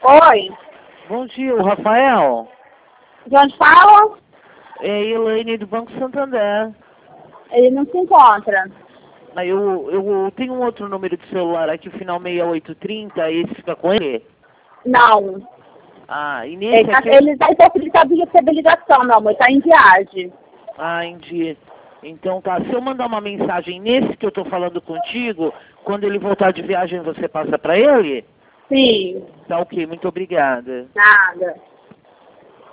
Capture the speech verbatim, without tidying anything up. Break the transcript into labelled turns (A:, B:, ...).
A: Oi.
B: Bom dia, o Rafael.
A: De onde fala?
B: É a Elaine do Banco Santander.
A: Ele não se encontra.
B: Ah, Eu, eu tenho um outro número de celular aqui, o final seis oito três zero, esse fica com ele?
A: Não.
B: Ah, e
A: Ele
B: nesse
A: tá,
B: aqui...
A: ele tá impossibilitado de receber ligação, meu amor. Ele tá em viagem.
B: Ah, entendi. Então tá, se eu mandar uma mensagem nesse que eu tô falando contigo, quando ele voltar de viagem você passa pra ele?
A: Sim.
B: Tá ok, muito obrigada.
A: Nada.